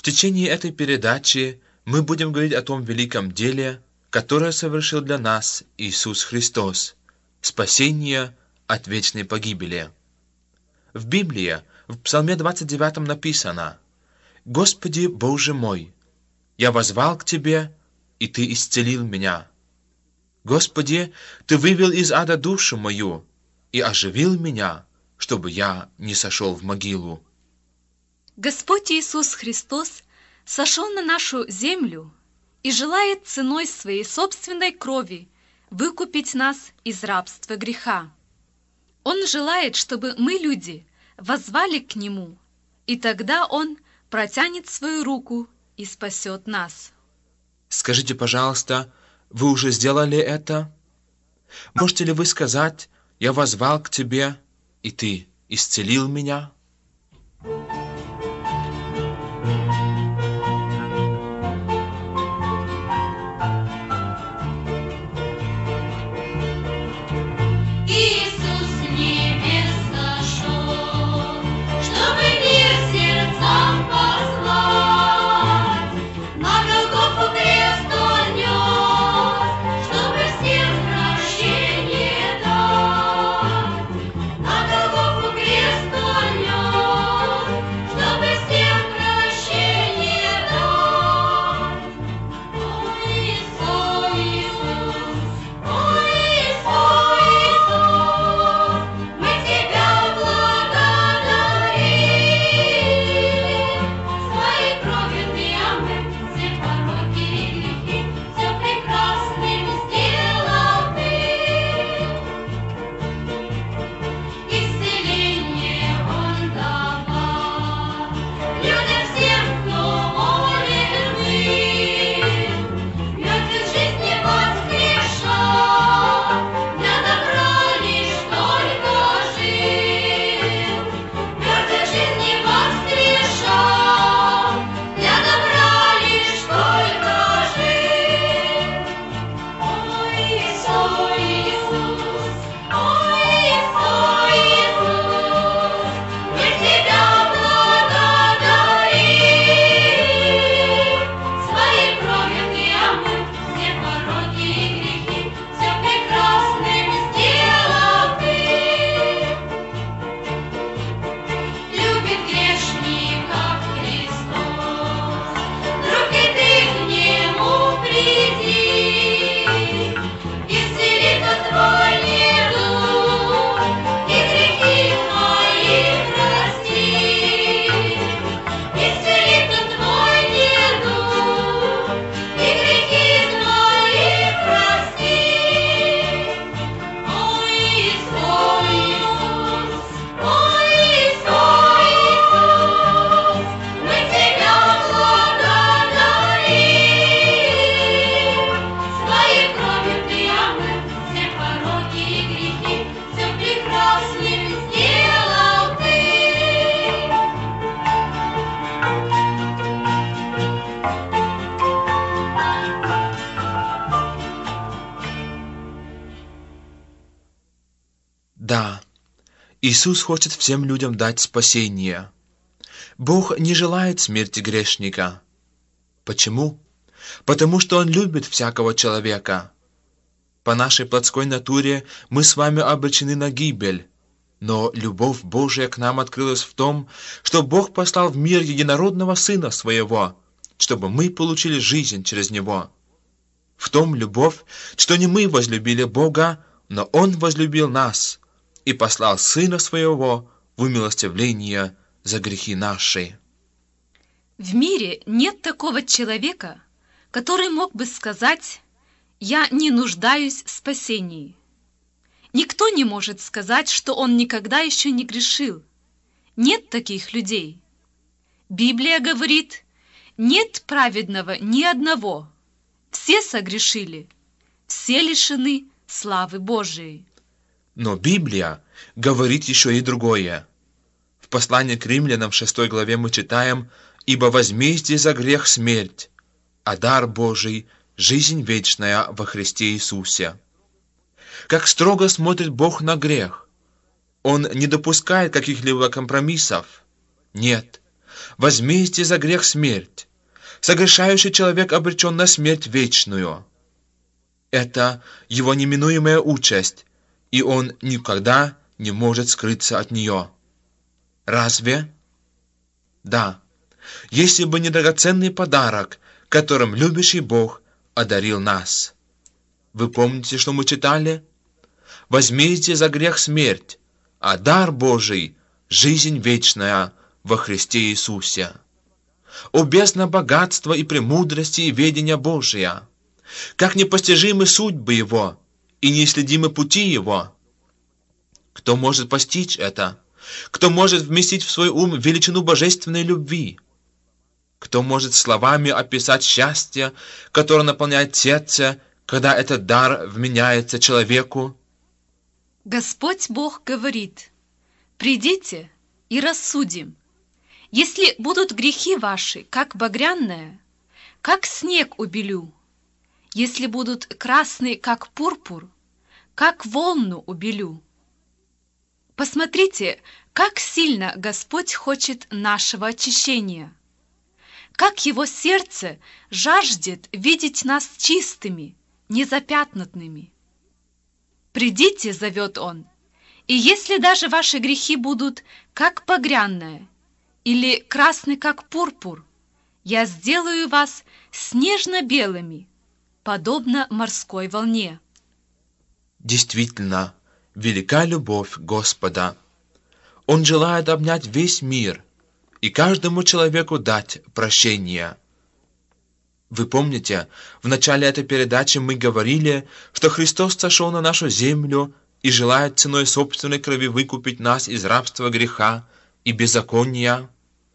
течение этой передачи мы будем говорить о том великом деле, которое совершил для нас Иисус Христос – спасение от вечной погибели. В Библии, в Псалме 29 написано: «Господи, Боже мой, я воззвал к Тебе, и Ты исцелил меня. Господи, Ты вывел из ада душу мою и оживил меня, чтобы я не сошел в могилу». Господь Иисус Христос сошел на нашу землю и желает ценой своей собственной крови выкупить нас из рабства греха. Он желает, чтобы мы, люди, воззвали к Нему, и тогда Он протянет свою руку и спасет нас. Скажите, пожалуйста, вы уже сделали это? Можете ли вы сказать: «Я воззвал к Тебе, и Ты исцелил меня»? Да, Иисус хочет всем людям дать спасение. Бог не желает смерти грешника. Почему? Потому что Он любит всякого человека. По нашей плотской натуре мы с вами обречены на гибель, но любовь Божия к нам открылась в том, что Бог послал в мир единородного Сына Своего, чтобы мы получили жизнь через Него. В том любовь, что не мы возлюбили Бога, но Он возлюбил нас и послал Сына Своего в умилостивление за грехи наши. В мире нет такого человека, который мог бы сказать: «Я не нуждаюсь в спасении». Никто не может сказать, что он никогда еще не грешил. Нет таких людей. Библия говорит: «Нет праведного ни одного. Все согрешили, все лишены славы Божией». Но Библия говорит еще и другое. В послании к Римлянам в 6 главе мы читаем: «Ибо возмездие за грех смерть, а дар Божий – жизнь вечная во Христе Иисусе». Как строго смотрит Бог на грех! Он не допускает каких-либо компромиссов. Нет, Возмездие за грех — смерть. Согрешающий человек обречен на смерть вечную. Это его неминуемая участь, и он никогда не может скрыться от нее. Разве? Да, если бы не драгоценный подарок, которым любящий Бог одарил нас. Вы помните, что мы читали? Возмездие за грех — смерть, а дар Божий — жизнь вечная во Христе Иисусе. О бездна богатства и премудрости и ведения Божия! Как непостижимы судьбы Его и неисследимы пути Его! Кто может постичь это? Кто может вместить в свой ум величину божественной любви? Кто может словами описать счастье, которое наполняет сердце, когда этот дар вменяется человеку? Господь Бог говорит: «Придите и рассудим. Если будут грехи ваши, как багряное, как снег убелю, если будут красные, как пурпур, как волну убелю». Посмотрите, как сильно Господь хочет нашего очищения, как Его сердце жаждет видеть нас чистыми, незапятнанными. «Придите», — зовет Он, «и если даже ваши грехи будут как багряное или красны, как пурпур, я сделаю вас снежно-белыми, подобно морской волне». Действительно, велика любовь Господа. Он желает обнять весь мир и каждому человеку дать прощение. Вы помните, в начале этой передачи мы говорили, что Христос сошел на нашу землю и желает ценой собственной крови выкупить нас из рабства греха и беззакония.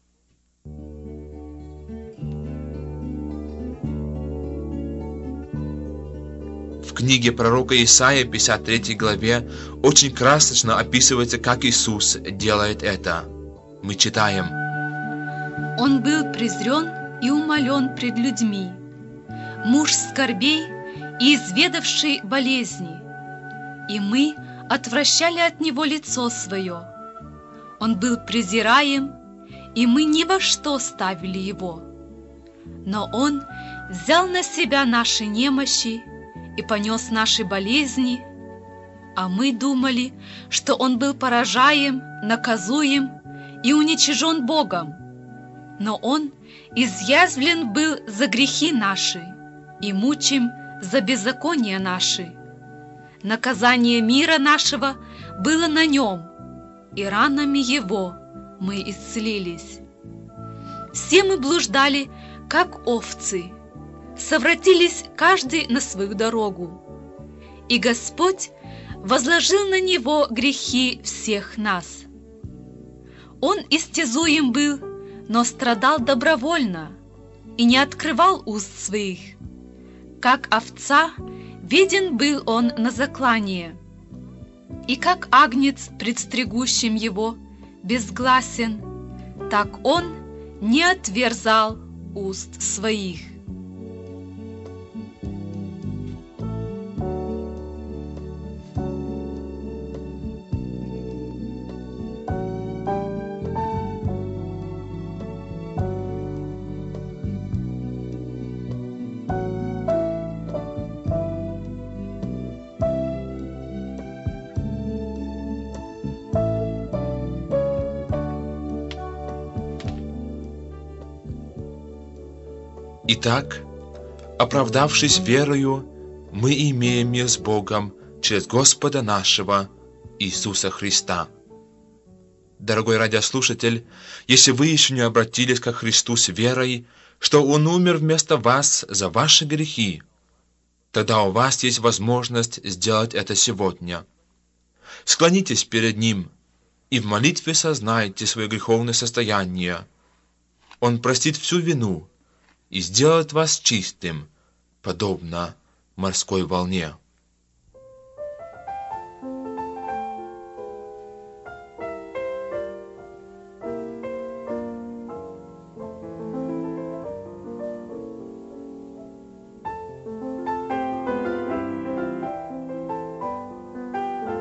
В книге пророка Исаии, 53 главе, очень красочно описывается, как Иисус делает это. Мы читаем: «Он был презрен и умолен пред людьми, муж скорбей и изведавший болезни, и мы отвращали от него лицо свое. Он был презираем, и мы ни во что ставили его. Но он взял на себя наши немощи и понес наши болезни, а мы думали, что он был поражаем, наказуем и уничижен Богом. Но он изъязвлен был за грехи наши и мучим за беззакония наши. Наказание мира нашего было на нем, и ранами его мы исцелились. Все мы блуждали, как овцы, совратились каждый на свою дорогу, и Господь возложил на него грехи всех нас. Он истязуем был, но страдал добровольно и не открывал уст своих. Как овца виден был он на заклание, и как агнец пред стригущим его безгласен, так он не отверзал уст своих. Итак, оправдавшись верою, мы имеем мир с Богом через Господа нашего Иисуса Христа. Дорогой радиослушатель, если вы еще не обратились ко Христу с верой, что Он умер вместо вас за ваши грехи, тогда у вас есть возможность сделать это сегодня. Склонитесь перед Ним и в молитве сознайте свое греховное состояние. Он простит всю вину и сделает вас чистым, подобно морской волне.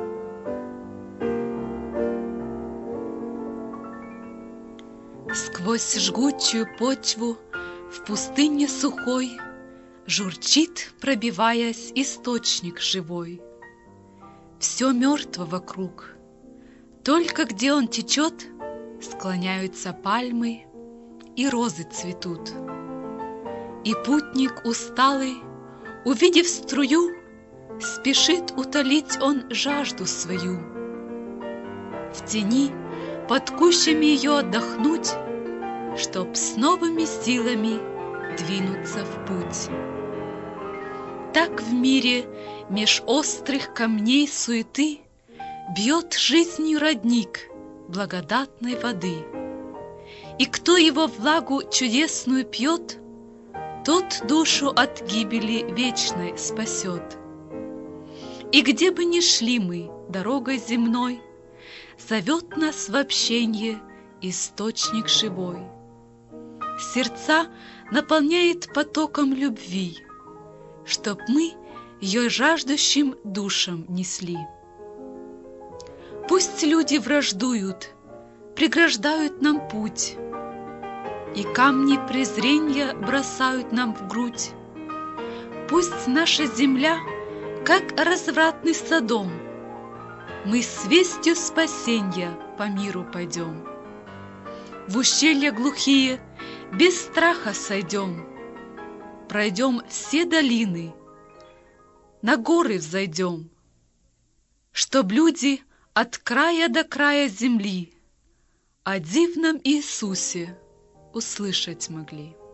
Сквозь Сквозь жгучую почву в пустыне сухой журчит, пробиваясь, источник живой. Все мертво вокруг, только где он течет, склоняются пальмы и розы цветут. И путник усталый, увидев струю, спешит утолить он жажду свою. В тени под кущами ее отдохнуть, чтоб с новыми силами двинуться в путь. Так в мире меж острых камней суеты бьет жизнью родник благодатной воды. И кто его влагу чудесную пьет, тот душу от гибели вечной спасет. И где бы ни шли мы дорогой земной, зовет нас в общенье источник живой. Сердца наполняет потоком любви, чтоб мы ее жаждущим душам несли. Пусть люди враждуют, преграждают нам путь, и камни презренья бросают нам в грудь. Пусть наша земля, как развратный Содом, мы с вестью спасенья по миру пойдем. В ущелья глухие без страха сойдем, пройдем все долины, на горы взойдем, чтоб люди от края до края земли о дивном Иисусе услышать могли.